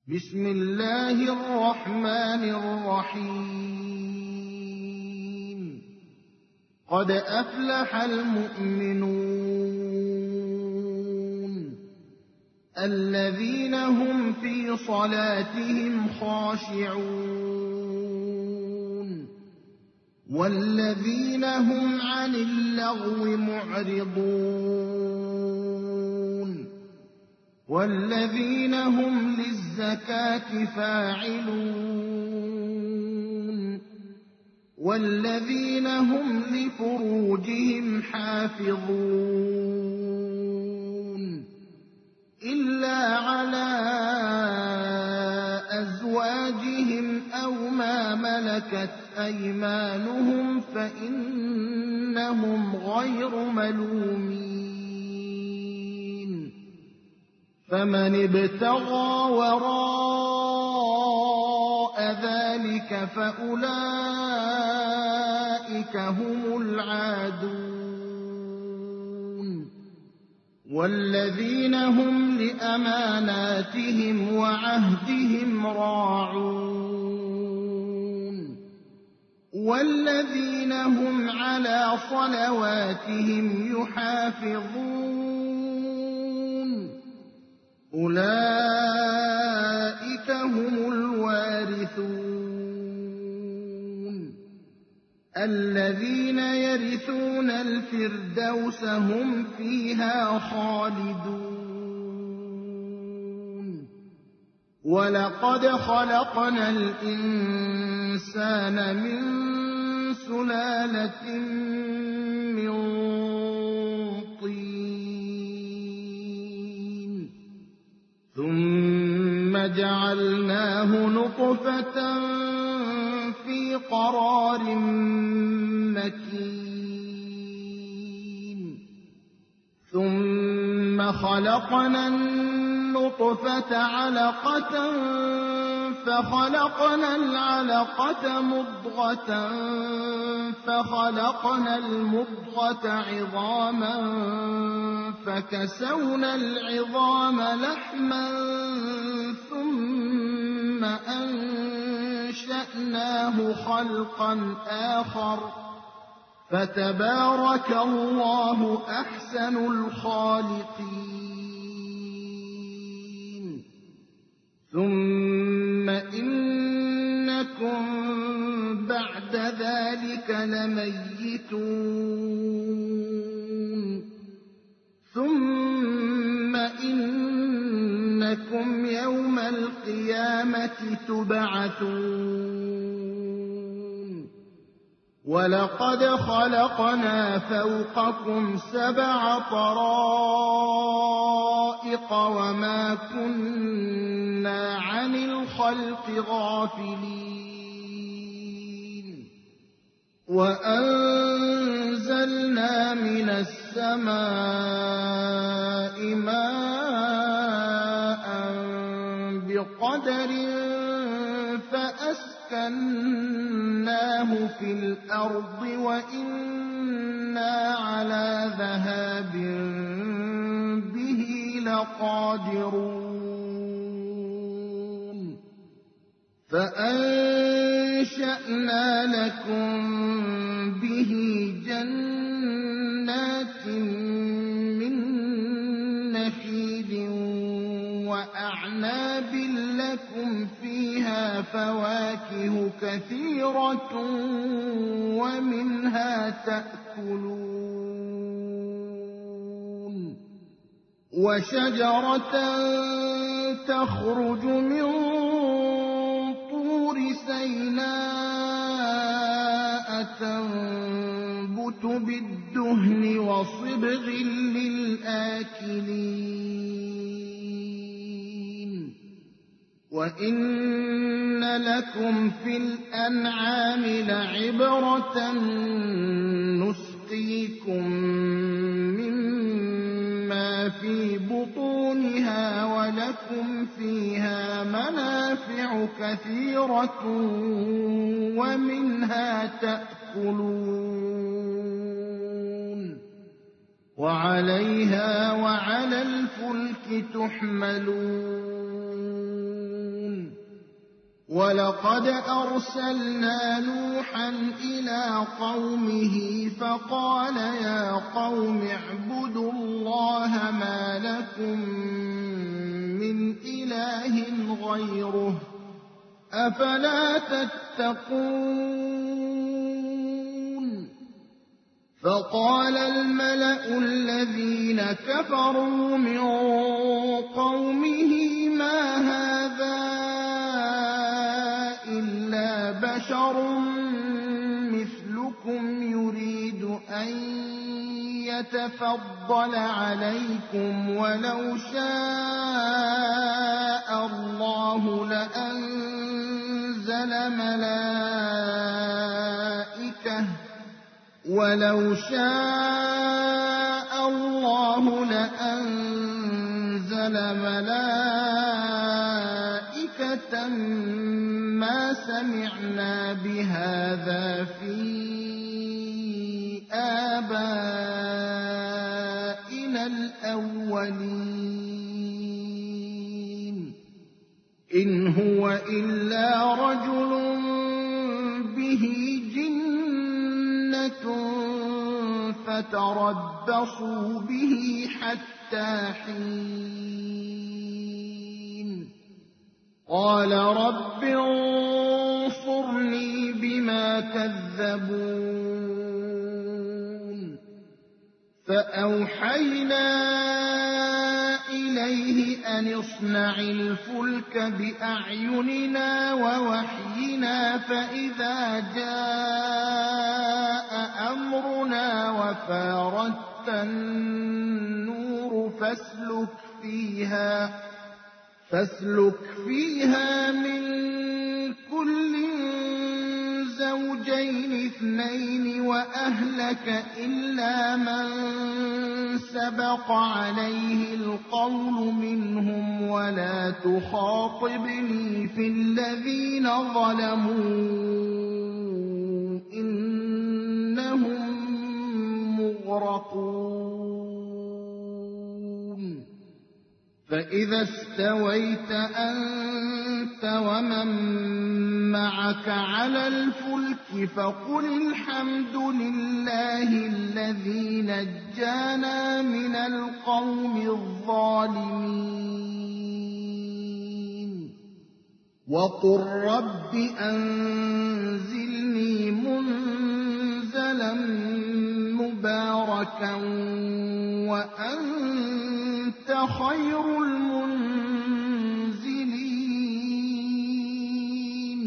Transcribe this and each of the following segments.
بسم الله الرحمن الرحيم قد أفلح المؤمنون الذين هم في صلاتهم خاشعون والذين هم عن اللغو معرضون والذين هم للزكاة فاعلون والذين هم لفروجهم حافظون إلا على أزواجهم أو ما ملكت أيمانهم فإنهم غير ملومين فمن ابتغى وراء ذلك فأولئك هم العادون والذين هم لأماناتهم وعهدهم راعون والذين هم على صلواتهم يحافظون أولئك هم الوارثون الذين يرثون الفردوس هم فيها خالدون ولقد خلقنا الإنسان من سلالة من طين ثم جعلناه نطفة في قرار مكين ثم خلقنا النطفة علقة فخلقنا العلقة مضغة فخلقنا المضغة عظاما فكسونا العظام لحما ثم أنشأناه خلقا آخر فتبارك الله أحسن الخالقين ثم إنكم بعد ذلك لميتون ثم إنكم يوم القيامة تبعثون ولقد خلقنا فوقكم 7 طرائق وما كنا عن الخلق غافلين وأنزلنا من السماء ماء بقدر فأسكناه في الأرض وإنا على ذهاب به لقادرون فأنشأنا لكم به جنات من نخيل وأعناب لكم فيها فواكه كثيرة ومنها تأكلون وشجرة تخرج من طور سيناء تنبت بالدهن وصبغ للآكلين وإن لكم في الأنعام لعبرة نسقيكم مما في بطونها ولكم فيها منافع كثيرة ومنها تأكلون وعليها وعلى الفلك تحملون وَلَقَدْ أَرْسَلْنَا نُوحًا إِلَىٰ قَوْمِهِ فَقَالَ يَا قَوْمِ اعْبُدُوا اللَّهَ مَا لَكُم مِّنْ إِلَٰهٍ غَيْرُهُ ۖ أَفَلَا تَتَّقُونَ فَقَالَ الْمَلَأُ الَّذِينَ كَفَرُوا مِن قَوْمِهِ مَا هَٰذَا إِلَّا بَشَرٌ مِّثْلُكُمْ يُرِيدُ أَن يَتَفَضَّلَ عَلَيْكُمْ وَلَوْ شَاءَ اللَّهُ لَأَنزَلَ مَلَائِكَةً مَّا سَمِعْنَا بِهَٰذَا فِي آبَائِنَا الْأَوَّلِينَ إِنْ هُوَ إِلَّا رَجُلٌ بِهِ جِنَّةٌ فَتَرَبَّصُوا بِهِ حَتَّىٰ حِينٍ قَالَ رَبِّ انصُرْنِي بِمَا كَذَّبُونِ فَأَوْحَيْنَا إِلَيْهِ أَنِ اصْنَعِ الْفُلْكَ بِأَعْيُنِنَا وَوَحْيِنَا فَإِذَا جَاءَ أَمْرُنَا وَفَارَتِ النُّورُ فاسلك فيها من كل زوجين اثنين وأهلك إلا من سبق عليه القول منهم ولا تخاطبني في الذين ظلموا إنهم مغرقون فإذا استويت أنت ومن معك على الفلك فقل الحمد لله الذي نجانا من القوم الظالمين وقل رب أنزلني منزلا مباركا وأنت خير المنزلين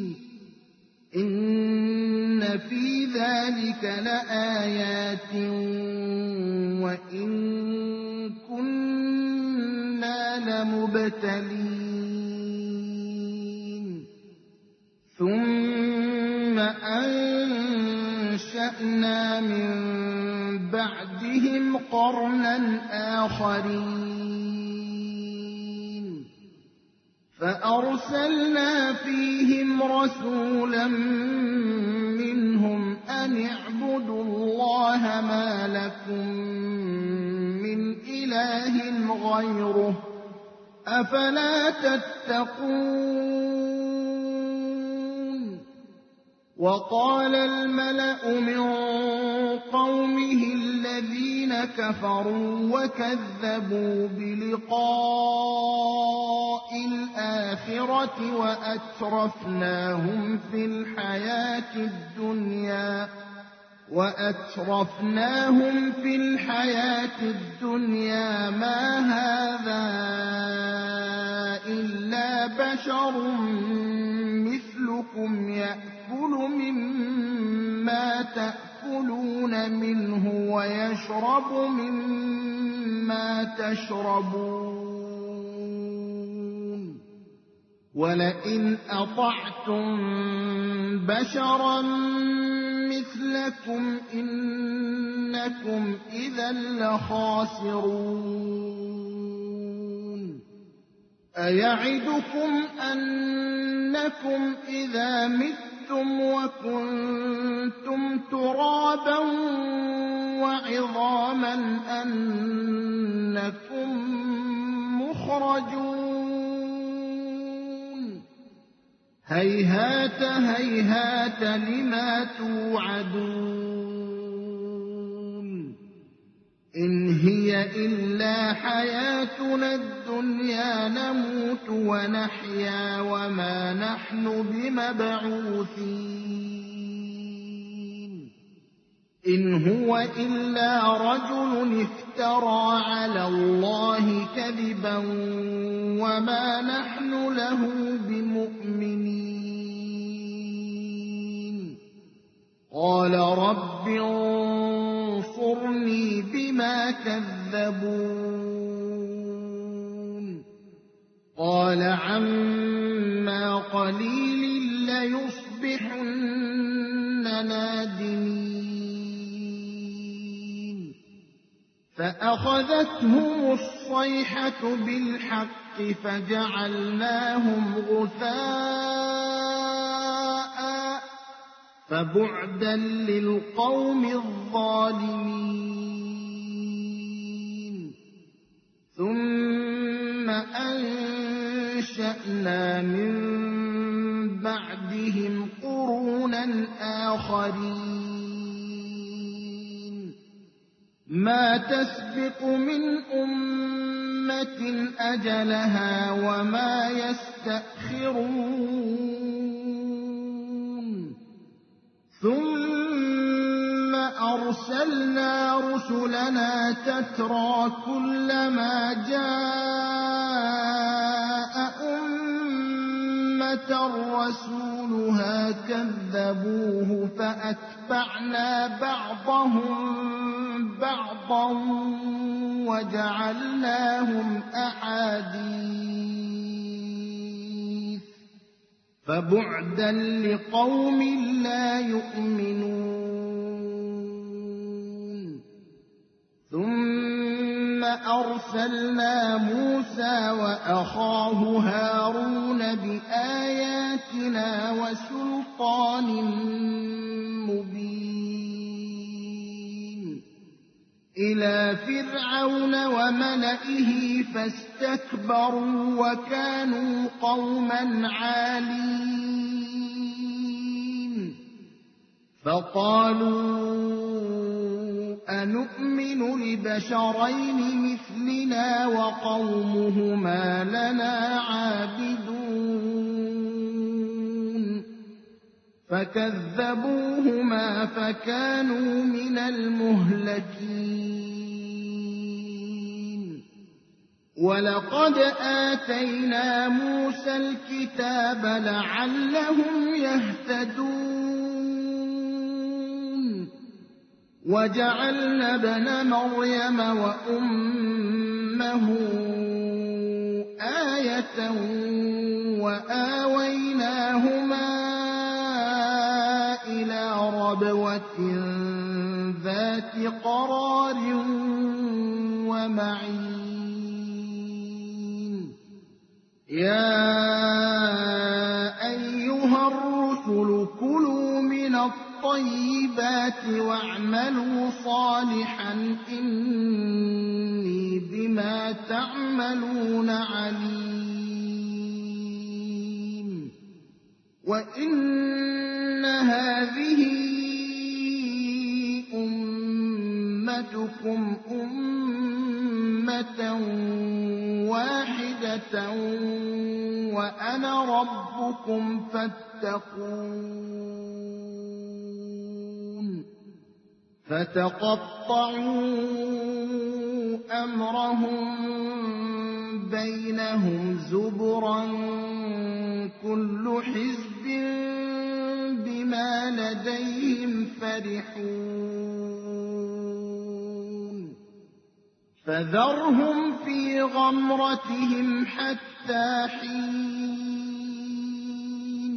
إن في ذلك لآيات وإن كنا لمبتلين ثم أنشأنا من بعدهم قرنا آخرين فأرسلنا فيهم رسولا منهم أن اعبدوا الله ما لكم من إله غيره أفلا تتقون وقال الملأ من قومه الذين كفروا وكذبوا بلقاء الآخرة وأترفناهم في الحياة الدنيا ما هذا إلا بشر مثلكم يأكل مما تأكلون منه ويشرب مما تشربون ولئن أطعتم بشرا مثلكم إنكم إذا لخاسرون أيعدكم أنكم إذا متم وكنتم ترابا وعظاما أنكم مخرجون هيهات هيهات لما توعدون إن هي إلا حياتنا الدنيا نموت ونحيا وما نحن بمبعوثين إن هو إلا رجل افترى على الله كذبا وما نحن له بمؤمنين قال رب انصرني بما كذبون قال عما قليل ليصبحن نادمين فأخذتهم الصيحة بالحق فجعلناهم غثاء فبعدا للقوم الظالمين ثم أنشأنا من بعدهم قرونا آخرين ما تسبق من أمة أجلها وما يستأخرون ثم أرسلنا رسلنا تترى كلما جاء أمة رسولها كذبوه فأتبعنا بعضهم بعضا وجعلناهم أحاديث فبعدا لقوم لا يؤمنون ثم أرسلنا موسى وأخاه هارون بآياتنا وسلطان مبين إلى فرعون وملئه فاستكبروا وكانوا قوما عالين فقالوا أنؤمن لبشرين مثلنا وقومهما لنا عابدون فكذبوهما فكانوا من المهلكين ولقد آتينا موسى الكتاب لعلهم يهتدون وجعلنا ابن مريم وأمه آية وآويناهما إلى ربوة ذات قرار ومعين يا أيها الرسل كلوا من الطيبات واعملوا صالحا إني بما تعملون عليم وإن هذه أمتكم أمة واحدة وأنا ربكم فاتقون فتقطعوا أمرهم بينهم زبرا كل حزب بما لديهم فرحون فذرهم في غمرتهم حتى حين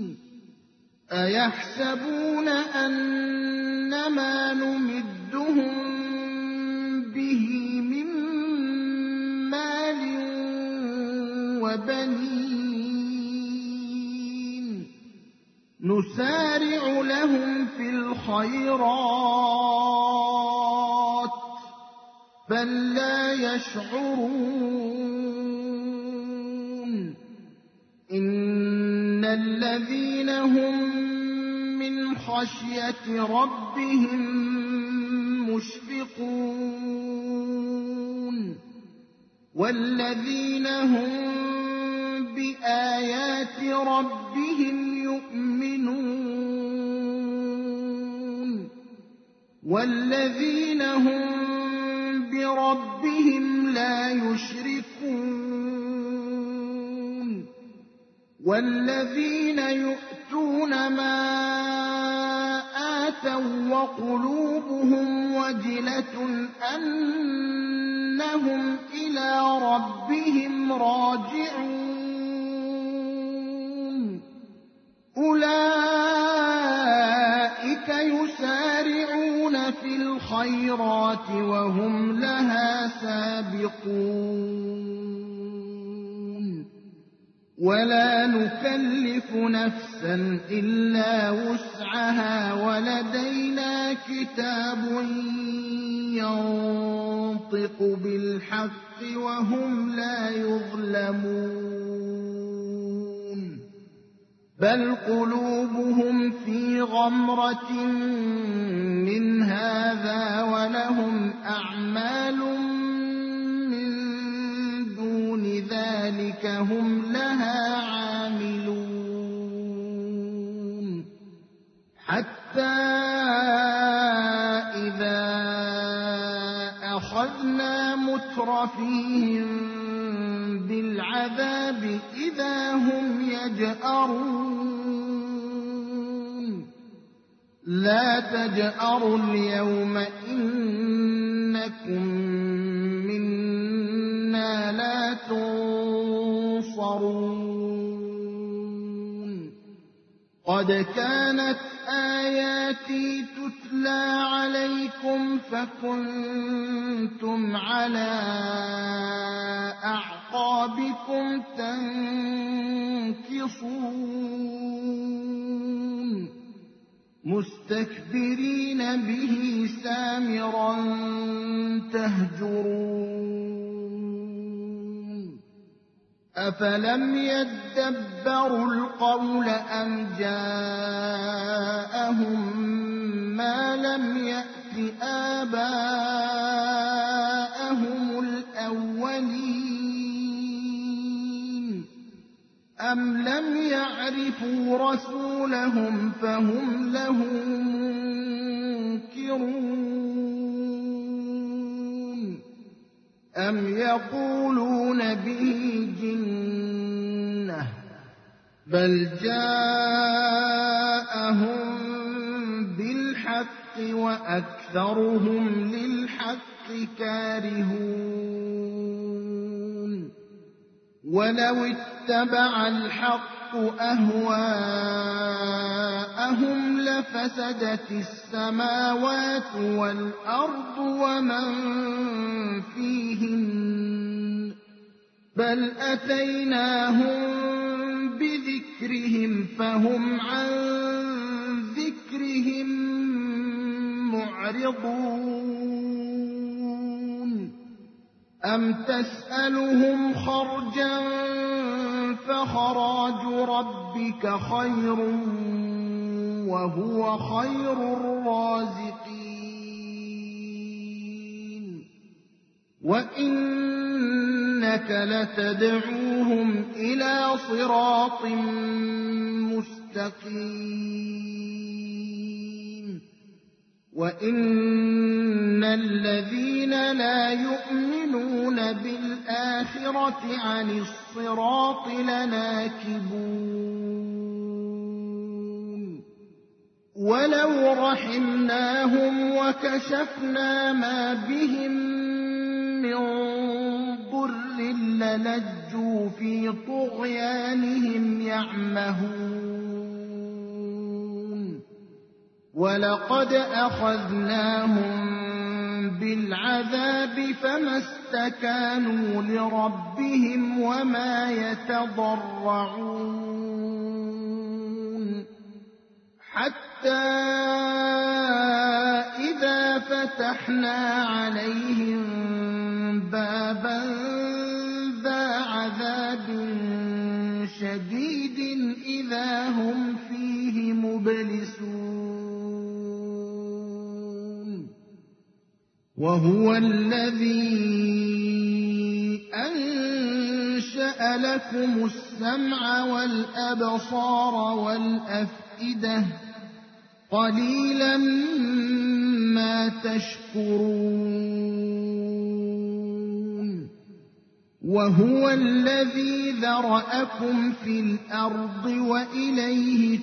أيحسبون أنما نمدهم به من مال وبنين نسارع لهم في الخيرات بل لا يشعرون إن الذين هم من خشية ربهم مشفقون والذين هم بآيات ربهم يؤمنون والذين هم بربهم لا يشركون والذين يؤتون ما آتوا وقلوبهم وجلة أنهم إلى ربهم راجعون أولئك يسارعون في الخيرات وهم لها سابقون ولا نكلف نفسا إلا وسعها ولدينا كتاب ينطق بالحق وهم لا يظلمون بل قلوبهم في غمرة من هذا ولهم أعمال من دون ذلك هم لها عاملون حتى إذا أخذنا مترفيهم بالعذاب إذا هم يجأرون لا تجأروا اليوم إنكم منا لا تنصرون قد كانت آياتي تتلى عليكم فكنتم على أعقابكم تنكصون مستكبرين به سامرا تهجرون أفلم يدبروا القول أم جاءهم ما لم يأت آباءهم الأولين أم لم يعرفوا رسولهم فهم له منكرون أم يقولون به جنة بل جاءهم بالحق وأكثرهم للحق كارهون ولو اتبع الحق أهواءهم لفسدت السماوات والأرض ومن فيهن بل أتيناهم بذكرهم فهم عن ذكرهم معرضون أم تسألهم خرجا فخراج ربك خير وهو خير الرازقين وإنك لتدعوهم إلى صراط مستقيم وإن الذين لا يؤمنون بالآخرة عن الصراط لناكبون ولو رحمناهم وكشفنا ما بهم من ضر للجوا في طغيانهم يعمهون ولقد أخذناهم بالعذاب فما استكانوا لربهم وما يتضرعون حتى إذا فتحنا عليهم بابا ذا عذاب شديد إذا هم فيه مبلسون وهو الذي أنشأ لكم السمع والأبصار والأفئدة قليلا ما تشكرون وهو الذي ذرأكم في الأرض وإليه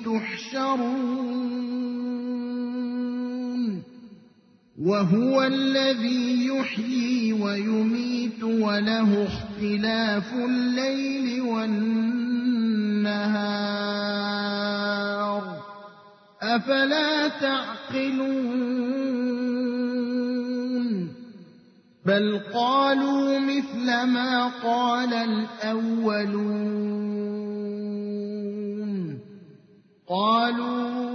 تحشرون وهو الذي يحيي ويميت وله اختلاف الليل والنهار أفلا تعقلون بل قالوا مثل ما قال الأولون قالوا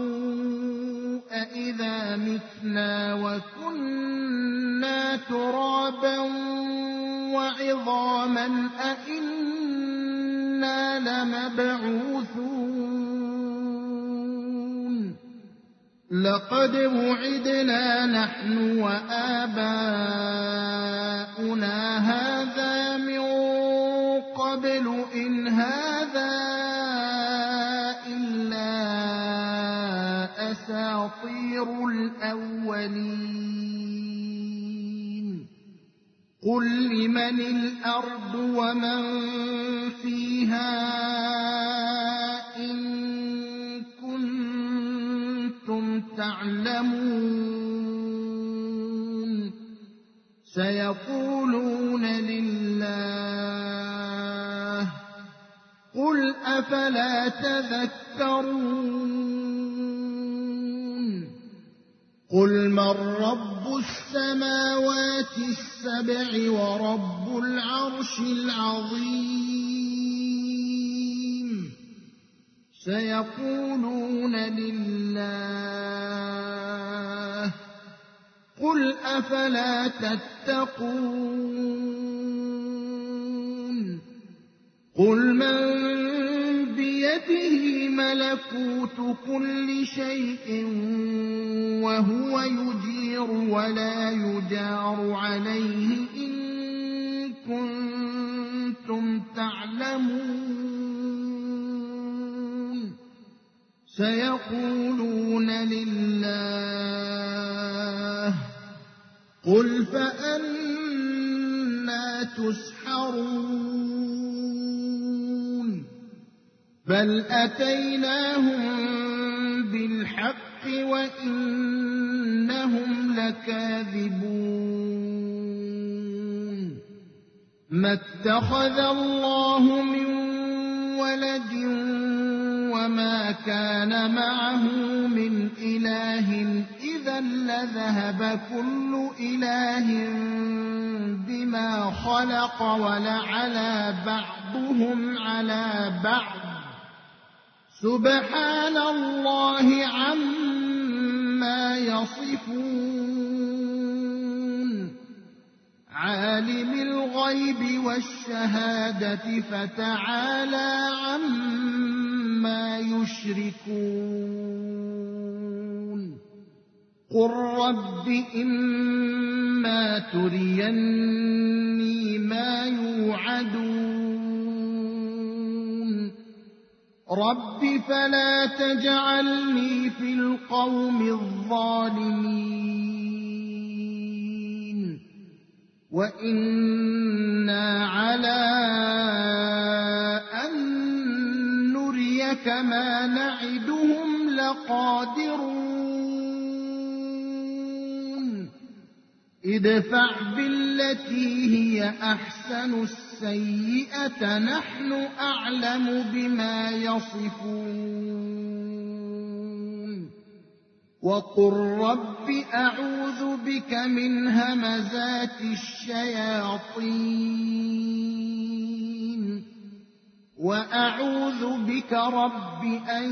أإذا متنا وكنا ترابا وعظاما أإنا لمبعوثون لقد وعدنا نحن وآباؤنا هذا من قبل إن هذا إلا أساطير الأولين قل لمن الأرض ومن فيها إن كنتم تعلمون سيقولون لله قل أفلا تذكرون قل من رب السماوات السبع ورب العرش العظيم سيقولون لله قل أفلا تتقون قل من بيده ملكوت كل شيء وهو يجير ولا يجار عليه إن كنتم تعلمون سيقولون لله قل فأنى تسحرون بل أتيناهم بالحق وإنهم لكاذبون ما اتخذ الله من ولد وما كان معه من إله إذا لذهب كل إله بما خلق ولعلى بعضهم على بعض سبحان الله عما يصفون عالم الغيب والشهادة فتعالى عما يشركون قل رب إما تريني ما يوعدون رب فلا تجعلني في القوم الظالمين وإنا على أن نريك ما نعدهم لقادرون ادفع بالتي هي أحسن السيئة نحن أعلم بما يصفون وقل رب أعوذ بك من همزات الشياطين وأعوذ بك رب أن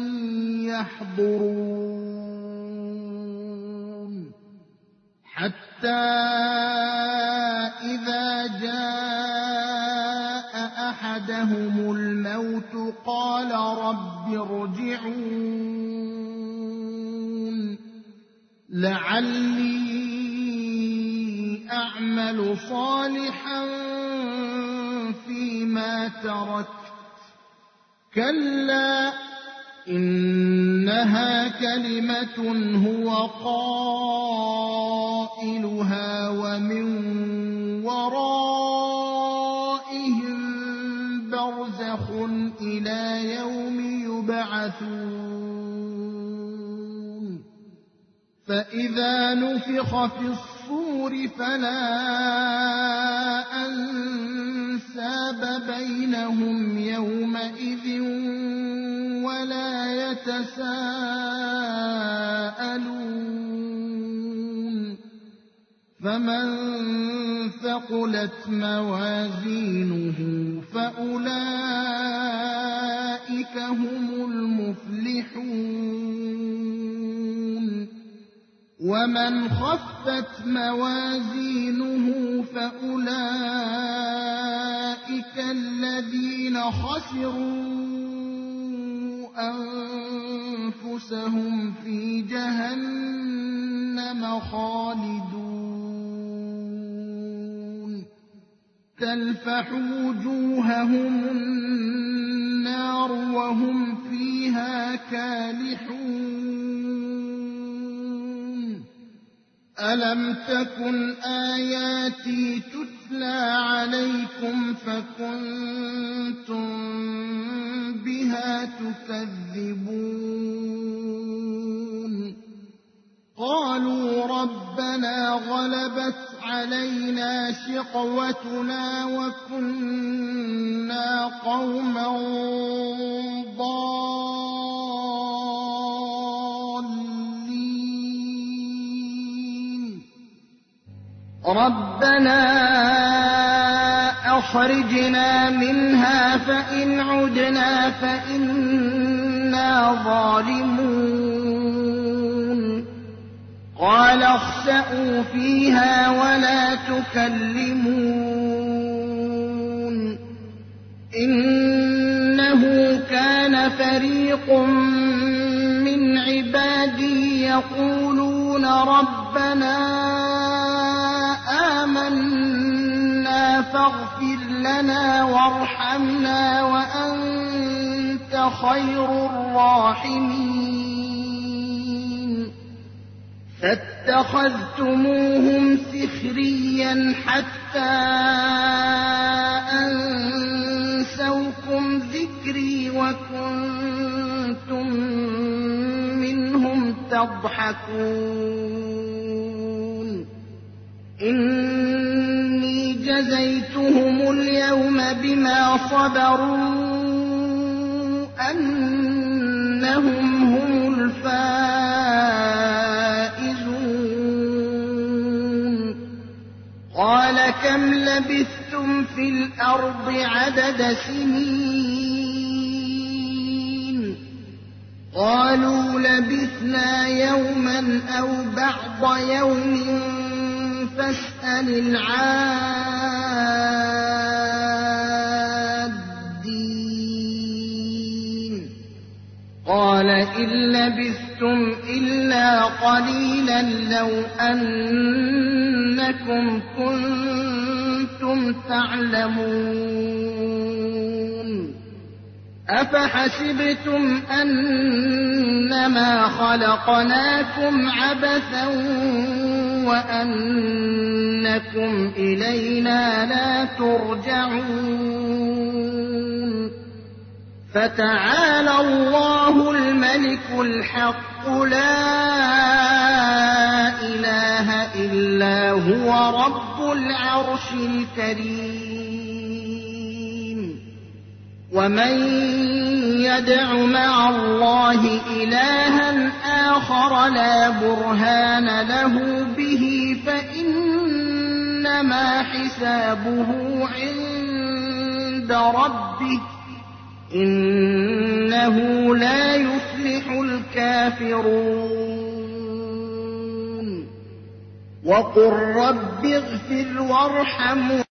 يحضرون حتى إذا جاء أحدنا أحدهم الموت قال رب ارجعون لعلي أعمل صالحا فيما تركت كلا إنها كلمة هو قائلها ومن ورائهم برزخ إلى يوم يبعثون فإذا نفخ في الصور فلا أنساب بينهم يومئذ ولا يتساءلون فمن ثقلت موازينه فأولئك هم المفلحون ومن خفت موازينه فأولئك الذين خسروا أنفسهم في جهنم خالدون تلفح وجوههم النار وهم فيها كالحون ألم تكن آياتي تتلى عليكم فكنتم بها تكذبون قالوا ربنا غلبت علينا شقوتنا وكنا قوما ضالين ربنا أخرجنا منها فإن عدنا فإنا ظالمون قال اخسئوا فيها ولا تكلمون إنه كان فريق من عبادي يقولون ربنا آمنا فاغفر لنا وارحمنا وأنت خير الراحمين فاتخذتموهم سخريا حتى أنسوكم ذكري وكنتم منهم تضحكون إني جزيتهم اليوم بما صبروا أنهم هم الفائزون قال كم لبثتم في الأرض عدد سنين قالوا لبثنا يوما أو بعض يوم فاسأل العادين قال إن لبثتم إلا قليلا لو أنكم كنتم تعلمون أفحسبتم أنما خلقناكم عبثا وأنكم إلينا لا ترجعون فتعالى الله الملك الحق لا إله إلا هو رب العرش الكريم ومن يدع مع الله إلها آخر لا برهان له به فإنما حسابه عند ربه إنه لا يفلح الكافرون وقل رب اغفر وارحم